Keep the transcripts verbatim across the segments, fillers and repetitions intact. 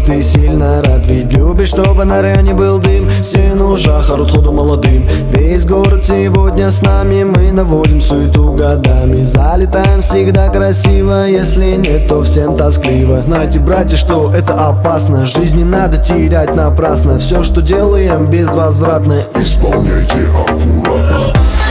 ты сильно рад, ведь любишь, чтобы на районе был дым. Все на ужах орут ходу молодым. Весь город сегодня с нами, мы наводим суету годами. Залетаем всегда красиво, если нет, то всем тоскливо. Знайте, братья, что это опасно, жизнь не надо терять напрасно. Все, что делаем, безвозвратно. Исполняйте аккуратно.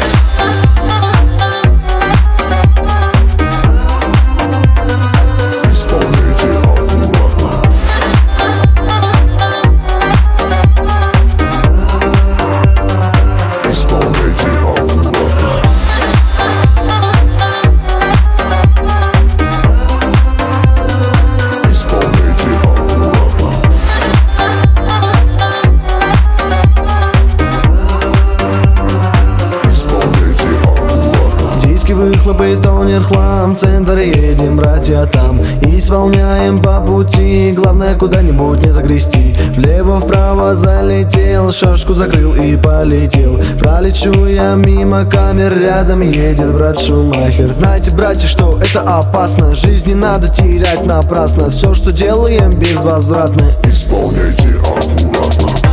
Выхлопы, тонер, хлам, центр едем, братья, там. Исполняем по пути, главное куда-нибудь не загрести. Влево-вправо залетел, шашку закрыл и полетел. Пролечу я мимо камер, рядом едет брат Шумахер. Знаете, братья, что это опасно, жизнь не надо терять напрасно. Все, что делаем, безвозвратно. Исполняйте аккуратно.